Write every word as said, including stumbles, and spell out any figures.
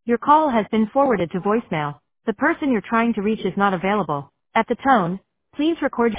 Your call has been forwarded to voicemail. The person you're trying to reach is not available. At the tone, please record